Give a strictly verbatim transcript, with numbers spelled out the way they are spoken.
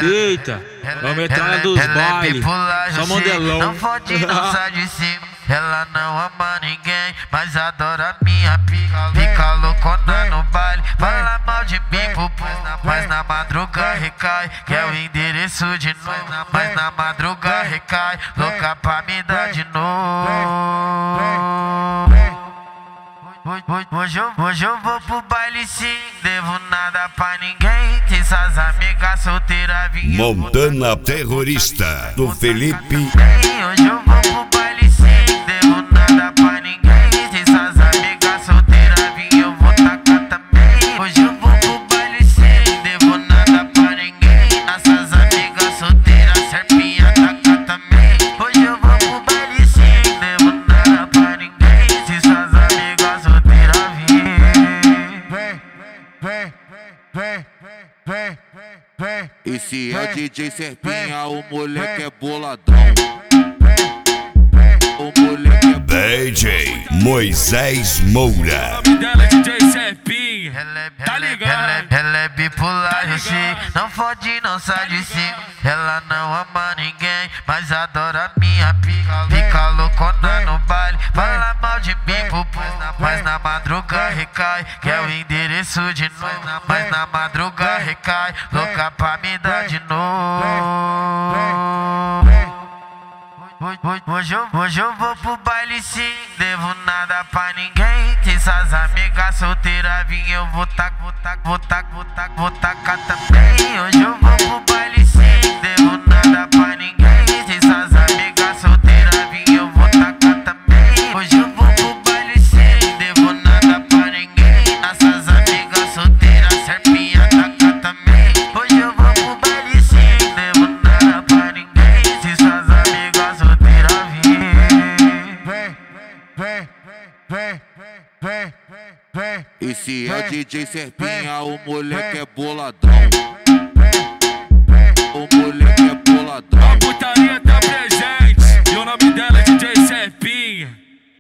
Eita, aumentando dos bailes, só modelão. Não fode, não sai de cima. Ela não ama ninguém, mas adora minha pica. Fica loucona no baile, fala mal de mim, pupu. Mas na madruga recai, quer o endereço de novo. Mas na madruga recai, louca pra me dar de novo. Hoje eu, hoje eu vou pro baile sim, devo nada pra ninguém. Tem essas amigas solteiras vinham. Montana Terrorista, do Felipe. Hoje eu vou pro baile sim, devo nada pra ninguém. Tem essas amigas solteiras vinham, eu vou tacar também. Hoje eu vou pro baile sim, devo nada pra ninguém. Essas amigas solteiras, serpinha tacar também. Hoje eu vou pro baile sim, devo nada pra ninguém. Se essas amigas solteiras vinham. Vem, vem, vem, vem, vem. Esse é o D J Serpinha, o moleque é boladão. O moleque é D J Moisés Moura. O nome dela é D J Serpinha, tá ligado? Ela, ela é bipolar, eu sei. Não fode, não sai de cima. Ela não ama ninguém, mas adora minha pica. Fica loucona no baile, fala mal de mim, pupu. Mas na madruga recai, quer o endereço de novo. Mas na madruga recai, louca pra me dar de novo. Hoje eu, hoje eu vou pro baile sim, devo nada pra ninguém. Tem essas amigas solteiras vinham, eu vou tacar, vou tacar, vou tacar, vou tacar, vou tacar também. Hoje eu vou pro baile sim, devo nada pra ninguém. Tem essas amigas solteiras vinham, eu vou tacar também. Hoje eu vou pro baile sim, devo nada pra ninguém. Essas amigas solteiras, serpinha tacar também. Hoje eu vou pro baile sim, devo nada pra ninguém. Se essas amigas solteiras Vem, vem, vem, vem, vem. Esse é o D J Serpinha, o moleque é boladão. O moleque